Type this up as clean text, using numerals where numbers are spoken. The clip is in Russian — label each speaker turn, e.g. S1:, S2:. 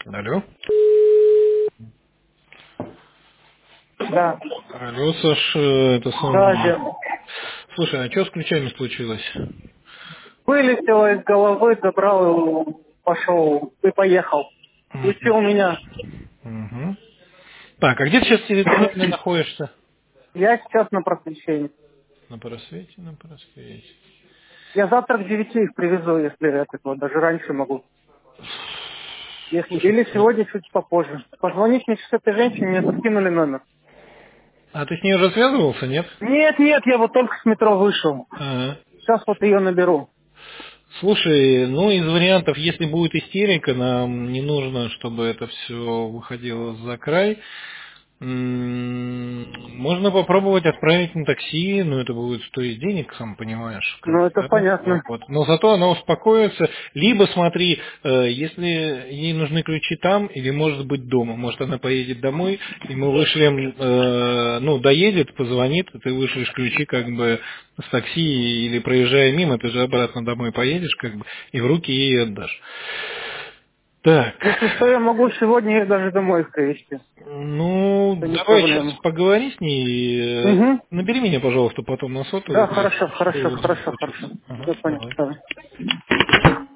S1: Алло.
S2: Да,
S1: Алло, Саш, это
S2: да,
S1: самое.
S2: Дим.
S1: Слушай, а что с ключами случилось?
S2: Вылетело из головы, забрал его, пошел и поехал. Ключи у меня.
S1: Угу. Так, а где ты сейчас территориально находишься?
S2: Я сейчас на просвещении.
S1: На просвете, на просвете.
S2: Я завтра к 9 их привезу, если это вот, даже раньше могу. Если,
S1: Слушай,
S2: или сегодня чуть попозже. Позвонить мне сейчас этой женщине, мне подкинули номер.
S1: а ты с ней уже связывался, нет?
S2: Нет, нет, я вот только с метро вышел.
S1: Ага.
S2: Сейчас вот ее наберу.
S1: Слушай, ну из вариантов, если будет истерика, нам не нужно, чтобы это все выходило за край. Можно попробовать отправить на такси, но это будет стоить денег, сам понимаешь, как
S2: Ну,
S1: бы,
S2: это
S1: да?
S2: понятно.
S1: Вот. Но зато она успокоится. Либо смотри, если ей нужны ключи там, или может быть дома. Может она поедет домой, и мы вышлем, ну, доедет, позвонит, и ты вышлешь ключи как бы с такси или проезжая мимо, ты же обратно домой поедешь, как бы, и в руки ей отдашь. Так.
S2: Если что, я могу сегодня их даже домой их привезти.
S1: Ну,
S2: Это не
S1: давай сейчас
S2: проблема.
S1: поговори с ней.
S2: Угу.
S1: Набери меня, пожалуйста, потом на
S2: Да,
S1: сотовый.
S2: хорошо,
S1: Что
S2: хорошо,
S1: у вас
S2: хорошо,
S1: случилось?
S2: хорошо.
S1: Ага,
S2: Все понятно.
S1: давай.
S2: Давай.